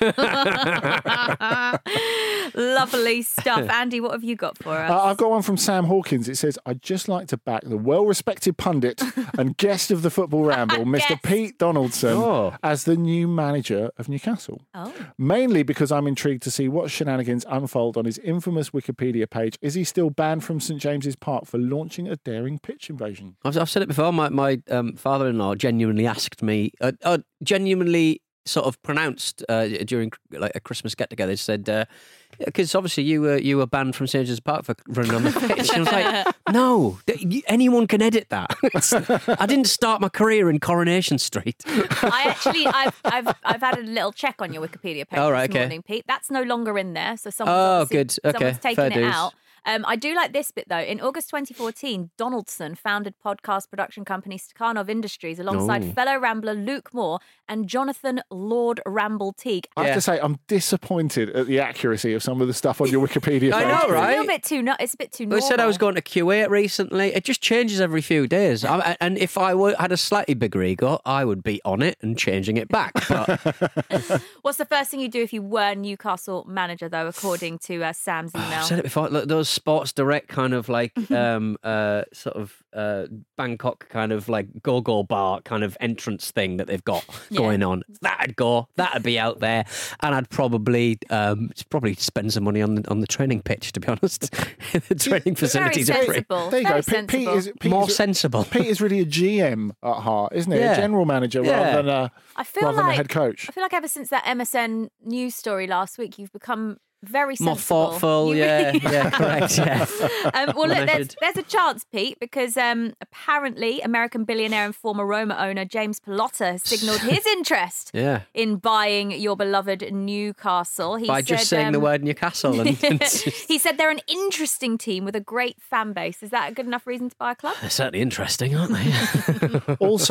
Lovely stuff. Andy, what have you got for us? Uh, I've got one from Sam Hawkins. It says, I'd just like to back the well-respected pundit and guest of the Football Ramble, Mister Pete Donaldson, Oh. as the new manager of Newcastle. Oh. Mainly because I'm intrigued to see what shenanigans unfold on his infamous Wikipedia page. Is he still banned from St James's Park for launching a daring pitch invasion? I've, I've said it before. My my um, father-in-law genuinely asked me, uh, uh, genuinely sort of pronounced uh, during like a Christmas get-together. Said, because obviously you were you were banned from St James's Park for running on the pitch. And I was like, no, th- you- anyone can edit that. It's- I didn't start my career in Coronation Street. I actually, I've, I've, I've had a little check on your Wikipedia page Oh, right, this okay. morning, Pete. That's no longer in there, so someone's Oh, obviously- good. Okay, someone's taken fair it dues. out. Um, I do like this bit though. In August twenty fourteen, Donaldson founded podcast production company Stakhanov Industries alongside Oh. fellow Rambler Luke Moore and Jonathan Lord Ramble Teague. I have to say, I'm disappointed at the accuracy of some of the stuff on your Wikipedia page. I know, It's a right? little bit too. No, it's a bit too. I Normal. said I was going to Kuwait recently. It just changes every few days. I, and if I were, had a slightly bigger ego, I would be on it and changing it back. But What's the first thing you do if you were Newcastle manager, though, according to uh, Sam's email? I've said it before. Look, those Sports Direct kind of like um, uh, sort of uh, Bangkok kind of like go-go bar kind of entrance thing that they've got Yeah. going on. That'd go. That'd be out there, and I'd probably um, probably spend some money on the on the training pitch. To be honest, the training facilities are free. There you go. Pete, Pete is, Pete More is, sensible. Pete is really a G M at heart, isn't he? Yeah. A general manager Yeah. rather than a, I feel rather than a like head coach. I feel like ever since that M S N news story last week, you've become very More sensible. thoughtful, You yeah, really yeah, have. correct, yeah. Um, well, look, there's, Measured. there's a chance, Pete, because um, apparently American billionaire and former Roma owner James Palotta has signalled his interest Yeah. in buying your beloved Newcastle. He By said, just saying the um, word Newcastle. And, and he said they're an interesting team with a great fan base. Is that a good enough reason to buy a club? they're certainly interesting, aren't they? Also,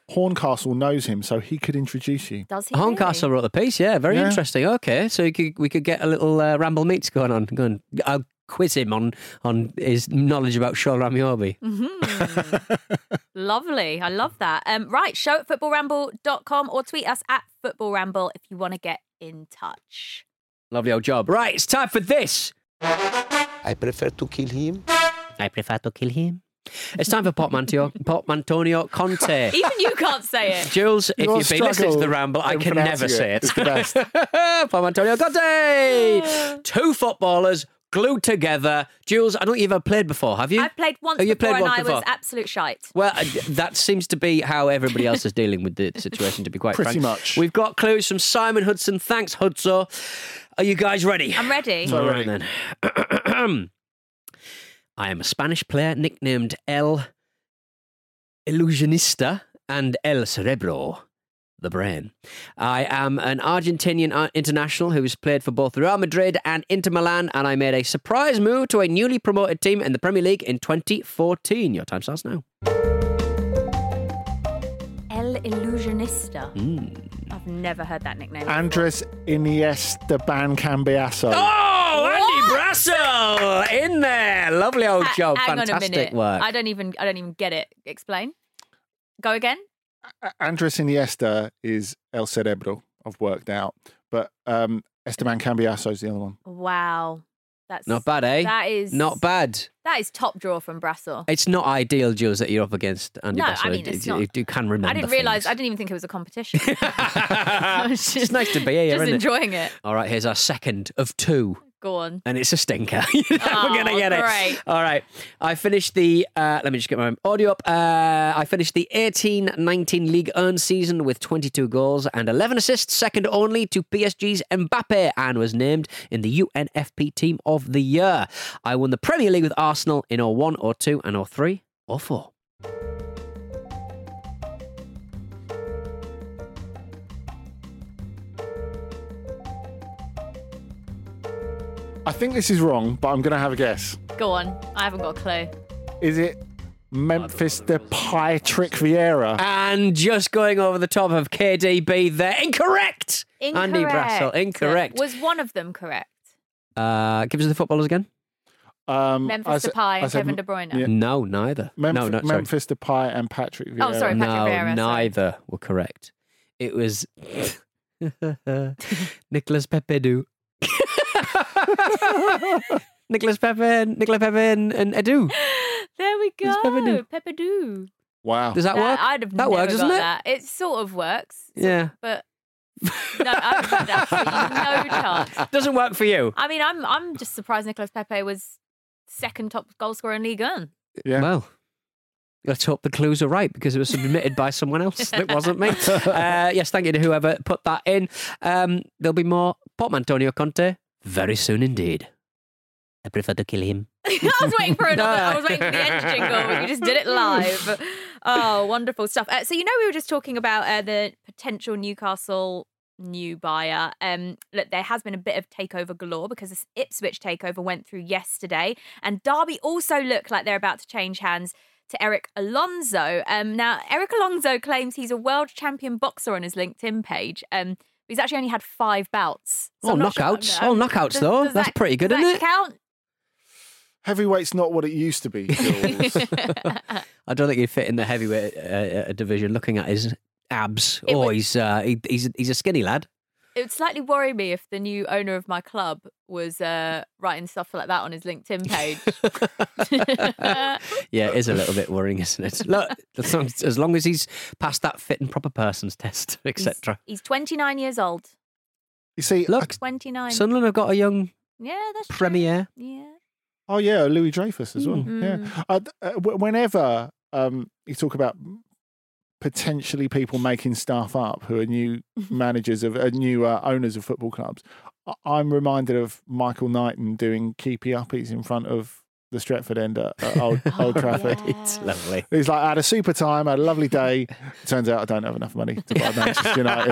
Horncastle knows him, so he could introduce you. Does he? Horncastle wrote the piece, yeah. Very Yeah. interesting. Okay, so we could, we could get a little uh, ramble meets going on. Go on. I'll quiz him on, on his knowledge about Shoal Ramiobi. Mm-hmm. Lovely. I love that. Um, right, show at football ramble dot com or tweet us at football ramble if you want to get in touch. Lovely old job. Right, it's time for this. I prefer to kill him. I prefer to kill him. It's time for Portmanteau, Portmantonio Conte. Even you can't say it. Jules, if Your you've been listening to the ramble, I in can never pronouncing say it. it. It's the best. Portmantonio Conte! Two footballers glued together. Jules, I don't think you've ever played before, have you? I've played once Oh, you before played and once I before? was absolute shite. Well, uh, that seems to be how everybody else is dealing with the situation, to be quite Pretty frank. much. We've got clues from Simon Hudson. Thanks, Hudso. Are you guys ready? I'm ready. All right, then. I am a Spanish player nicknamed El Illusionista and El Cerebro, the brain. I am an Argentinian uh, international who has played for both Real Madrid and Inter Milan, and I made a surprise move to a newly promoted team in the Premier League in twenty fourteen. Your time starts now. El Illusionista. Mm. I've never heard that nickname before. Andres Iniesta Ban Cambiaso. Oh, Andy Brassel in there. Lovely old Ha- job. hang Fantastic on a minute. work. I don't even I don't even get it. Explain. Go again. Andres Iniesta is El Cerebro, I've worked out. But um, Esteban Cambiaso is the other one. Wow. That's Not bad, eh? That is Not bad. That is top draw from Brassel. It's not ideal, Jules, that you're up against Andy No, Brassel. I mean, You- it's you, not. you can remember I didn't realise. things. I didn't even think it was a competition. I was just, It's nice to be here, just isn't it? enjoying it. All right, here's our second of two. Go on. And it's a stinker. You're never Oh, going to get great. it. All right. I finished the, uh, let me just get my audio up. Uh, I finished the eighteen nineteen League Earn season with twenty-two goals and eleven assists, second only to P S G's Mbappe, and was named in the U N F P Team of the Year. I won the Premier League with Arsenal in oh one, oh two and oh three, oh four. I think this is wrong, but I'm going to have a guess. Go on. I haven't got a clue. Is it Memphis Depay Trick Vieira? And just going over the top of K D B there. Incorrect! Incorrect. Andy Brassel, incorrect. Was one of them correct? Uh, give us the footballers again. Um, Memphis I said- Depay I and said Kevin De Bruyne. yeah. No, neither. Memph- no, no, sorry. Memphis Depay and Patrick Vieira. Oh, sorry, Patrick no, Vieira, sorry. neither were correct. It was Nicolas Pepe-Du. Nicolas Pepe, Nicolas Pepe and, and Edu. There we It's Pepe-Du. go. Pepper-do. Wow. Does that work? I'd have That never works, got doesn't it? that. It sort of works. Yeah. But no, I've had absolutely no chance. Doesn't work for you. I mean, I'm I'm just surprised Nicolas Pepe was second top goal scorer in Ligue one. Yeah. Well, let's hope the clues are right because it was submitted by someone else. It wasn't me. Uh, yes, thank you to whoever put that in. Um, there'll be more Portmantonio Conte very soon indeed. I prefer to kill him. I was waiting for another. I was waiting for the end jingle. You just did it live. Oh, wonderful stuff. Uh, so you know we were just talking about uh, the potential Newcastle new buyer. Um, look, there has been a bit of takeover galore because this Ipswich takeover went through yesterday, and Derby also look like they're about to change hands to Eric Alonso. Um, now Eric Alonso claims he's a world champion boxer on his LinkedIn page. Um, he's actually only had five bouts. So Oh, I'm not sure- knockouts. um, Oh, knockouts, does- though. does That's that- pretty good, does isn't that it? Count? Heavyweight's not what it used to be, Jules. I don't think he'd fit in the heavyweight uh, uh, division. Looking at his abs, It oh, would- he's uh, he, he's he's a skinny lad. It would slightly worry me if the new owner of my club was uh, writing stuff like that on his LinkedIn page. Yeah, it is a little bit worrying, isn't it? Look, as long as, as long as he's passed that fit and proper persons test, et cetera. He's twenty-nine years old. You see, Look, twenty-nine. Sunderland have got a young Yeah, that's true. premier. Yeah. Oh yeah, Louis Dreyfus as well. Mm. Yeah. Uh, uh, w- whenever um, you talk about potentially people making stuff up who are new managers of uh, new uh, owners of football clubs, I- I'm reminded of Michael Knighton doing keepy uppies in front of the Stretford end at, at Old, Old Trafford. It's lovely. He's like, I had a super time, I had a lovely day. Turns out I don't have enough money to buy Manchester United.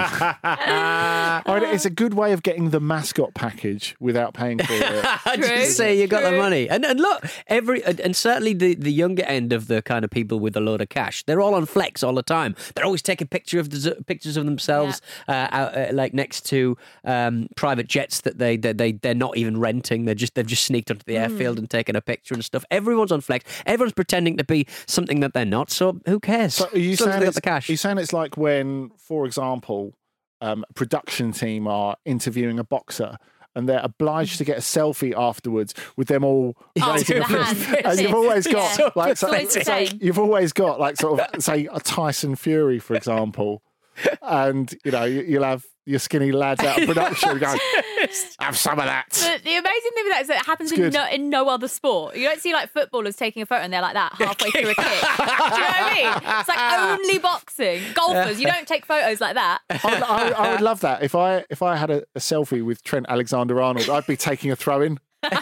I mean, it's a good way of getting the mascot package without paying for it. Just say you got the money. And and look, every and, and certainly the, the younger end of the kind of people with a load of cash, they're all on flex all the time. They're always taking picture of the, pictures of themselves yeah. uh, out, uh, like next to um, private jets that they, they, they, they're not even renting. They're just, they've just sneaked onto the airfield mm. and taken a picture and stuff. Everyone's on flex. Everyone's pretending to be something that they're not. So who cares? So are you Someone's saying got the cash. Are you saying it's like when, for example, um, a production team are interviewing a boxer and they're obliged to get a selfie afterwards with them all oh, raising a fist. And you've always got yeah. like so, always so you've always got like sort of say a Tyson Fury, for example, and you know you, you'll have your skinny lads out of production going, have some of that. But the amazing thing with that is that it happens in no, in no other sport. You don't see like footballers taking a photo and they're like that halfway through a kick. Do you know what I mean? It's like only boxing. Golfers, you don't take photos like that. I, I, I would love that. If I if I had a, a selfie with Trent Alexander-Arnold, I'd be taking a throw-in.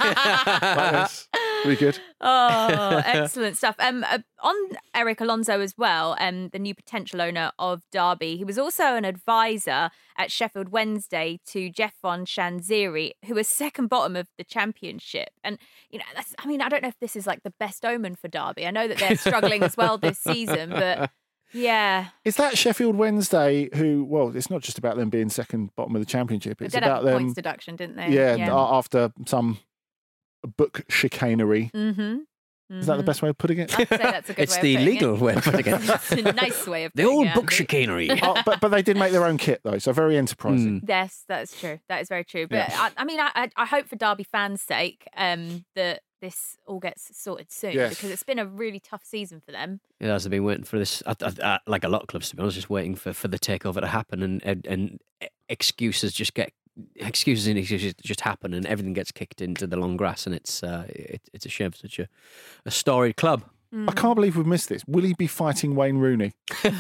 Like this. Really good. Oh, excellent stuff. Um, uh, on Eric Alonso as well, um, the new potential owner of Derby. He was also an advisor at Sheffield Wednesday to Jeff von Shanziri, who was second bottom of the championship. And, you know, that's, I mean, I don't know if this is like the best omen for Derby. I know that they're struggling as well this season, but yeah. Is that Sheffield Wednesday who, well, it's not just about them being second bottom of the championship. It's they did about have a them. points deduction, didn't they? Yeah, yeah. after some book chicanery. Mm-hmm. Mm-hmm. Is that the best way of putting it? I'd say that's a good it's way the of putting legal it. way of putting it. It's a nice way of the putting old it. book chicanery. oh, but but they did make their own kit though, so very enterprising. Mm. Yes, that's true. That is very true. But Yeah. I, I mean, I, I hope for Derby fans' sake um, that this all gets sorted soon Yes. because it's been a really tough season for them. It has been waiting for this, I, I, I, like a lot of clubs to be honest, just waiting for, for the takeover to happen, and, and and excuses just get excuses and excuses just happen, and everything gets kicked into the long grass, and it's uh, it, it's a shame for such a, a storied club. I can't believe we've missed this. Will he be fighting Wayne Rooney?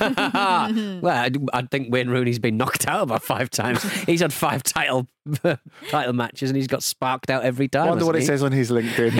Well, I, I think Wayne Rooney's been knocked out about five times. He's had five title title matches, and he's got sparked out every time. I wonder what hasn't it he? says on his LinkedIn.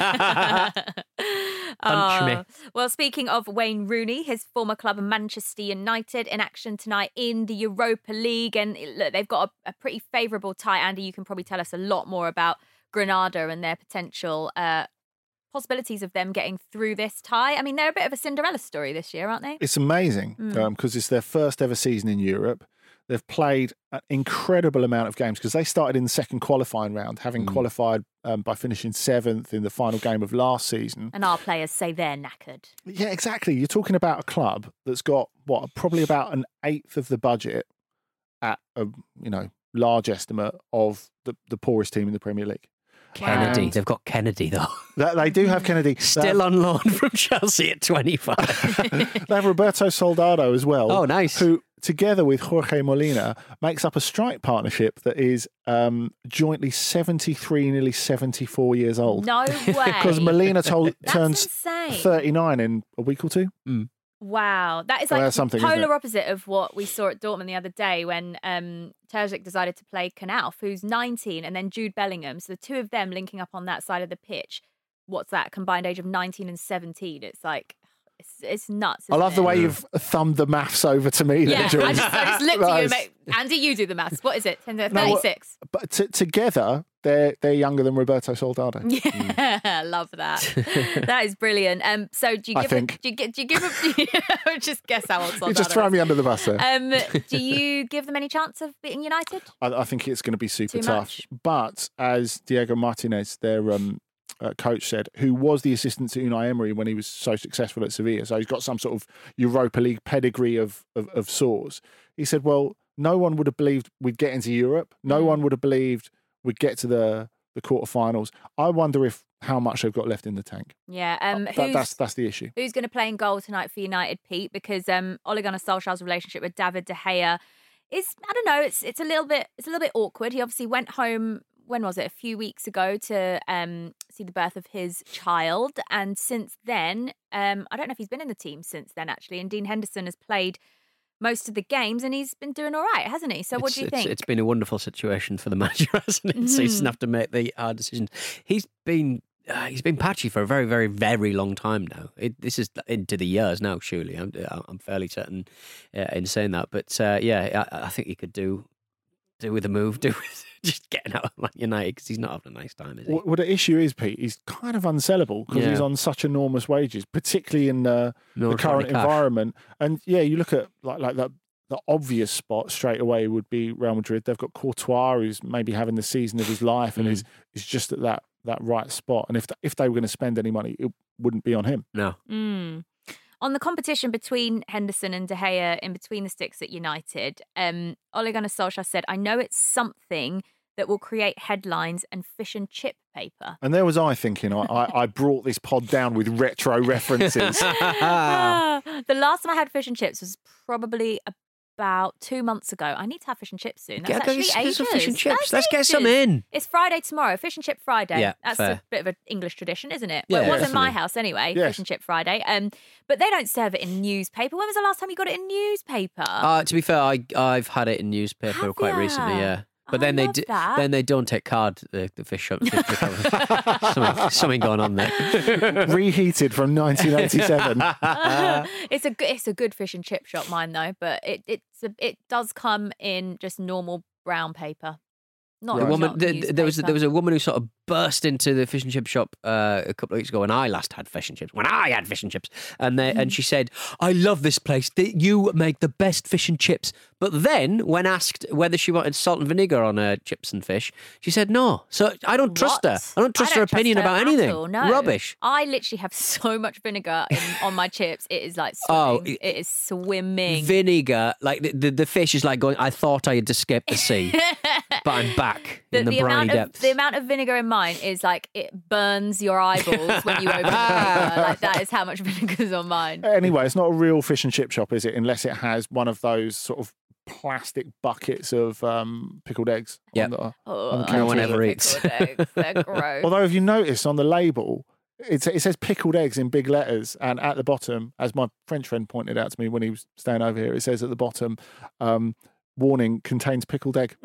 Punch me. Oh. Well, speaking of Wayne Rooney, his former club Manchester United in action tonight in the Europa League. And look, they've got a, a pretty favourable tie. Andy, you can probably tell us a lot more about Granada and their potential uh, possibilities of them getting through this tie. I mean, they're a bit of a Cinderella story this year, aren't they? It's amazing because Mm. um, it's their first ever season in Europe. They've played an incredible amount of games because they started in the second qualifying round, having qualified um, by finishing seventh in the final game of last season. And our players say they're knackered. Yeah, exactly. You're talking about a club that's got what probably about an eighth of the budget at a you know large estimate of the, the poorest team in the Premier League. Kennedy. And They've got Kennedy, though. That, they do have Kennedy. Still on loan from Chelsea at twenty-five. They have Roberto Soldado as well. Oh, nice. Who, together with Jorge Molina, makes up a strike partnership that is um, jointly seventy-three, nearly seventy-four years old. No way. Because Molina told, That's turns insane. thirty-nine in a week or two. Mm. Wow, that is Well, like that's something, isn't polar it? opposite of what we saw at Dortmund the other day when um, Terzic decided to play Knauf, who's nineteen, and then Jude Bellingham. So the two of them linking up on that side of the pitch. What's that combined age of nineteen and seventeen? It's like it's it's nuts. I isn't love the it? way you've thumbed the maths over to me. Yeah, there, Jules. I just, I just looked at you, Nice. mate. Andy. You do the maths. What is it? No, thirty-six. But t- together, they're they're younger than Roberto Soldado. Yeah, love that. That is brilliant. Um, so do you I give? think. A, do you get? Do you give? A, just guess how old Soldado You just throw is. me under the bus there. Um, do you give them any chance of beating United? I, I think it's going to be super Too tough. much? But as Diego Martinez, their um, uh, coach, said, who was the assistant to Unai Emery when he was so successful at Sevilla, so he's got some sort of Europa League pedigree of, of, of sorts. He said, well, no one would have believed we'd get into Europe. No Mm. one would have believed we'd get to the, the quarterfinals. I wonder if how much they've got left in the tank. Yeah. Um, That- who's, that's that's the issue. Who's going to play in goal tonight for United, Pete? Because um, Ole Gunnar Solskjaer's relationship with David De Gea is, I don't know, it's it's a little bit it's a little bit awkward. He obviously went home. When was it? A few weeks ago to um, see the birth of his child, and since then, um, I don't know if he's been in the team since then actually. And Dean Henderson has played most of the games, and he's been doing all right, hasn't he? So, what It's- do you it's, think? It's been a wonderful situation for the manager, hasn't it? So he doesn't Mhm. have to make the hard decisions. He's been uh, he's been patchy for a very, very, very long time now. It, this is into the years now, surely. I'm, I'm fairly certain uh, in saying that. But uh, yeah, I, I think he could do do with a move, do with just getting out of Man United because he's not having a nice time, is he? Well, the issue is, Pete, he's kind of unsellable because Yeah. he's on such enormous wages, particularly in uh, the No current cash. environment. And yeah, you look at like like that. The obvious spot straight away would be Real Madrid. They've got Courtois, who's maybe having the season of his life, and Mm. is is just at that that right spot. And if th- if they were going to spend any money, it wouldn't be on him. No. Mm. On the competition between Henderson and De Gea in between the sticks at United, um, Ole Gunnar Solskjaer said, "I know it's something that will create headlines and fish and chip paper." And there was I thinking, I, I, I brought this pod down with retro references. Ah, the last time I had fish and chips was probably about two months ago. I need to have fish and chips soon. That's Get- actually get ages. some fish and chips. That's Let's get some ages. in. It's Friday tomorrow. Fish and chip Friday. Yeah, That's fair. a bit of an English tradition, isn't it? Yeah, well, it was in my definitely. house anyway. Yes. Fish and chip Friday. Um, but they don't serve it in newspaper. When was the last time you got it in newspaper? Uh, to be fair, I I've had it in newspaper quite ya? recently. Yeah, but I then they love do, that. then they don't take card the, the fish shop. something, something going on there. Reheated from nineteen eighty-seven. it's a good, it's a good fish and chip shop, mine though. But it it's a, it does come in just normal brown paper. Not The woman, not the, there was newspaper. there was a woman who sort of burst into the fish and chip shop uh, a couple of weeks ago when I last had fish and chips. When I had fish and chips, and they, and she said, "I love this place. Th- You make the best fish and chips." But then, when asked whether she wanted salt and vinegar on her chips and fish, she said no. So I don't trust her. I don't trust I her don't opinion her about at anything. all, no. Rubbish. I literally have so much vinegar in, on my chips. It is like Oh, swimming. it is swimming. Vinegar, like the, the the fish is like going. I thought I had escaped the sea, but I'm back The, in the, the briny amount depths. of the amount of vinegar in mine is like it burns your eyeballs when you open the paper. Like that is how much vinegar's on mine. Anyway, it's not a real fish and chip shop, is it? Unless it has one of those sort of plastic buckets of um, pickled eggs. Yep. On the, Oh, on the no one counter. ever eats. Pickled eggs, they're gross. Although, if you notice on the label, it's, it says pickled eggs in big letters, and at the bottom, as my French friend pointed out to me when he was staying over here, it says at the bottom, um, "Warning: contains pickled egg."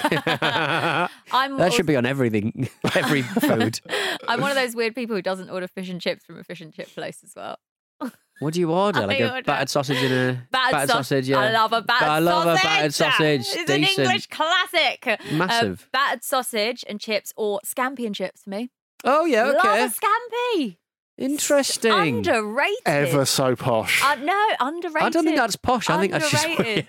I'm that also- should be on everything, every food. I'm one of those weird people who doesn't order fish and chips from a fish and chip place as well. What do you order? I Like a order- battered sausage and a Battered, saus- sausage? Yeah, I love a battered I love sausage. a battered sausage. It's Decent. an English classic. Massive. Um, battered sausage and chips, or scampi and chips for me. Oh yeah, okay. Love a scampi. Interesting. Underrated. Ever so posh. Uh, no, underrated. I don't think that's posh. I think that's just weird.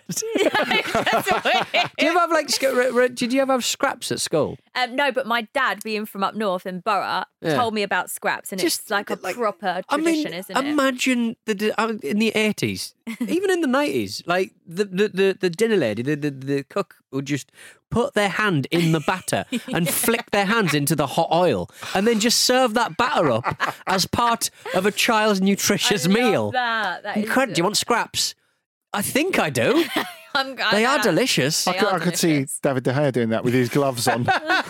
Underrated. Do you ever have like? sc- r- r- Did you ever have scraps at school? Um, no, but my dad, being from up north in Borough, Yeah. told me about scraps, and Just it's like a proper I tradition, mean, isn't it? imagine the, the uh, in the eighties, even in the nineties, like the, the, the, the dinner lady, the, the the cook would just put their hand in the batter and flick their hands into the hot oil, and then just serve that batter up as part of a child's nutritious I love meal. That. That is Incredible. Do you want scraps? I think I do. I'm, I They are know. delicious. I could, I could see David De Gea doing that with his gloves on.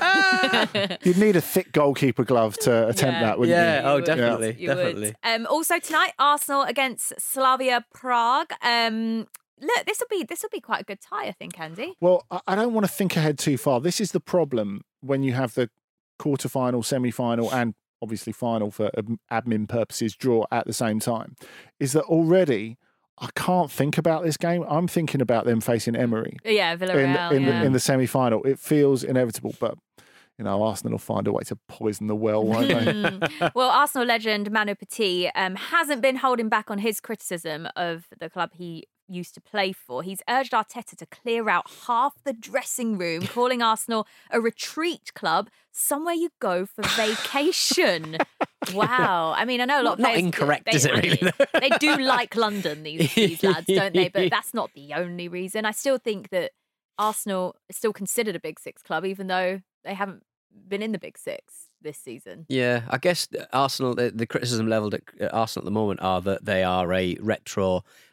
You'd need a thick goalkeeper glove to attempt Yeah. that, wouldn't Yeah, you? oh, definitely. You Definitely. would. Um, also tonight, Arsenal against Slavia Prague. Um, look, this will be this will be quite a good tie, I think, Andy. Well, I- I don't want to think ahead too far. This is the problem when you have the quarter-final, semi-final, and obviously final for ad- admin purposes draw at the same time, is that already I can't think about this game. I'm thinking about them facing Emery Yeah, in, Villarreal. in, yeah. the, in the semi-final. It feels inevitable, but you know, Arsenal will find a way to poison the well, won't they? Mm. Well, Arsenal legend Manu Petit um, hasn't been holding back on his criticism of the club he used to play for. He's urged Arteta to clear out half the dressing room, calling Arsenal a retreat club, somewhere you go for vacation. Wow. I mean, I know a lot of Not players... incorrect, they, is it, I really? mean, they do like London, these, these lads, don't they? But that's not the only reason. I still think that Arsenal is still considered a Big Six club, even though they haven't been in the Big Six this season. Yeah, I guess Arsenal, the, the criticism levelled at Arsenal at the moment are that they are a retro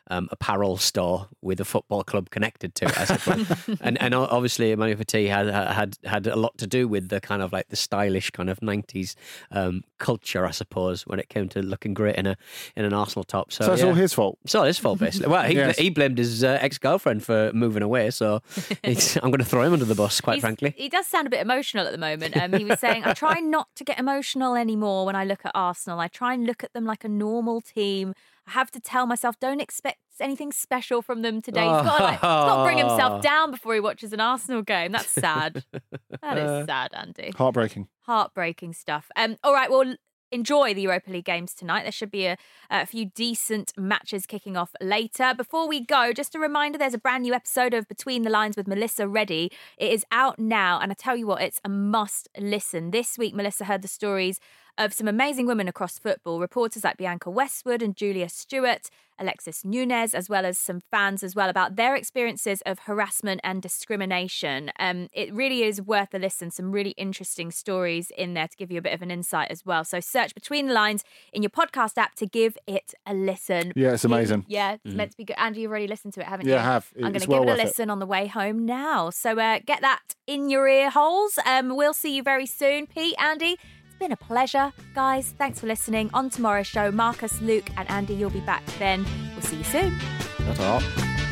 um, apparel store with a football club connected to it, I suppose. and and obviously, Emmanuel Petit had had had a lot to do with the kind of like the stylish kind of nineties um, culture, I suppose, when it came to looking great in a in an Arsenal top. So, So it's yeah. all his fault. It's all his fault, basically. Well, he Yes. he blamed his uh, ex girlfriend for moving away, so it's, I'm going to throw him under the bus, quite He's- frankly. He does sound a bit emotional at the moment. Um, he was saying, I try not to get emotional anymore when I look at Arsenal. I try and look at them like a normal team. I have to tell myself, don't expect anything special from them today. He's got to, like, he's got to bring himself down before he watches an Arsenal game. That's sad. That is Uh, sad, Andy. Heartbreaking. Heartbreaking stuff. Um, all right, well, enjoy the Europa League games tonight. There should be a, a few decent matches kicking off later. Before we go, just a reminder, there's a brand new episode of Between the Lines with Melissa Reddy. It is out now, and I tell you what, it's a must listen. This week, Melissa heard the stories of some amazing women across football, reporters like Bianca Westwood and Julia Stewart, Alexis Nunez, as well as some fans as well, about their experiences of harassment and discrimination. Um, it really is worth a listen. Some really interesting stories in there to give you a bit of an insight as well. So search Between the Lines in your podcast app to give it a listen. Yeah, it's amazing. Yeah, it's Mm. meant to be good. Andy, you've already listened to it, haven't Yeah, you? I have. I'm going to It's give well it a worth it. listen on the way home now. So uh, get that in your ear holes. Um, we'll see you very soon. Pete, Andy, it's been a pleasure. Guys, thanks for listening. On tomorrow's show, Marcus, Luke and Andy, you'll be back then. We'll see you soon. That's all.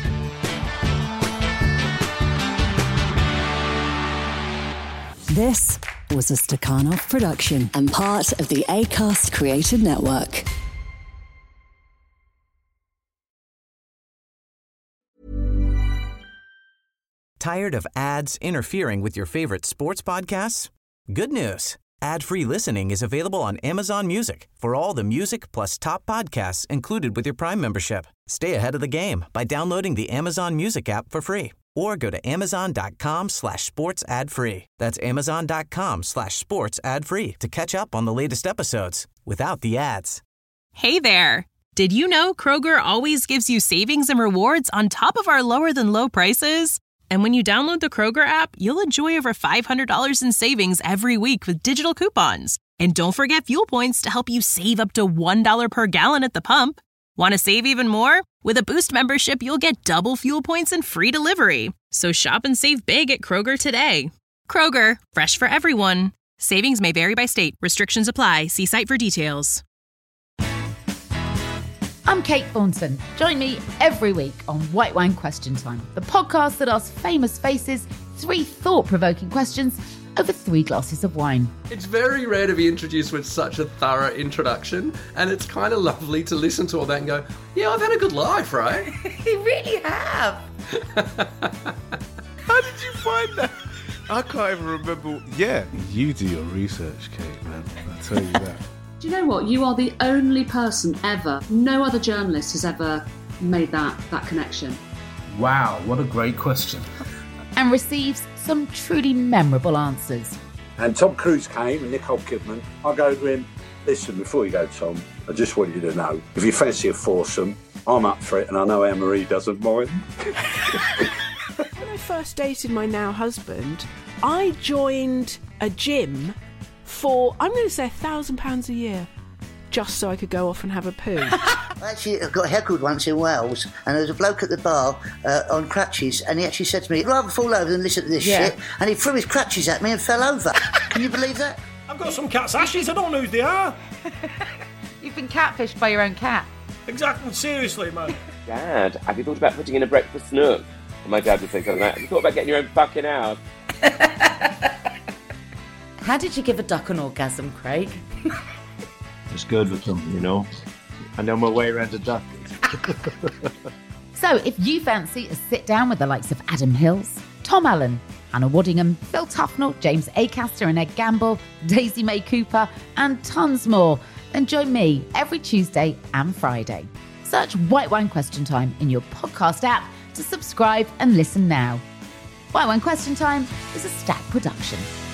This was a Stakhanov production and part of the Acast Creative Network. Tired of ads interfering with your favorite sports podcasts? Good news. Ad-free listening is available on Amazon Music for all the music plus top podcasts included with your Prime membership. Stay ahead of the game by downloading the Amazon Music app for free or go to amazon.com slash sports ad free. That's amazon.com slash sports ad free to catch up on the latest episodes without the ads. Hey there! Did you know Kroger always gives you savings and rewards on top of our lower than low prices? And when you download the Kroger app, you'll enjoy over five hundred dollars in savings every week with digital coupons. And don't forget fuel points to help you save up to one dollar per gallon at the pump. Want to save even more? With a Boost membership, you'll get double fuel points and free delivery. So shop and save big at Kroger today. Kroger, fresh for everyone. Savings may vary by state. Restrictions apply. See site for details. I'm Kate Thornton. Join me every week on White Wine Question Time, the podcast that asks famous faces three thought-provoking questions over three glasses of wine. It's very rare to be introduced with such a thorough introduction, and it's kind of lovely to listen to all that and go, yeah, I've had a good life, right? You really have. How did you find that? I can't even remember. Yeah, you do your research, Kate, man. I tell you that. Do you know what? You are the only person ever, no other journalist has ever made that, that connection. Wow, what a great question. And receives some truly memorable answers. And Tom Cruise came and Nicole Kidman. I go to him, listen, before you go, Tom, I just want you to know, if you fancy a foursome, I'm up for it and I know Anne-Marie doesn't mind. When I first dated my now husband, I joined a gym for, I'm going to say, a thousand pounds a year, just so I could go off and have a poo. I actually got heckled once in Wales, and there was a bloke at the bar uh, on crutches, and he actually said to me, I'd rather fall over than listen to this Yeah. shit, and he threw his crutches at me and fell over. Can you believe that? I've got some cat's ashes, I don't know who they are. You've been catfished by your own cat. Exactly, seriously, man. Dad, have you thought about putting in a breakfast nook? And my dad would say something like, have you thought about getting your own fucking house? How did you give a duck an orgasm, Craig? It's good with them, you know. I know my way around a duck. So if you fancy a sit down with the likes of Adam Hills, Tom Allen, Hannah Waddingham, Phil Tufnell, James Acaster and Ed Gamble, Daisy May Cooper, and tons more, then join me every Tuesday and Friday. Search White Wine Question Time in your podcast app to subscribe and listen now. White Wine Question Time is a Stack production.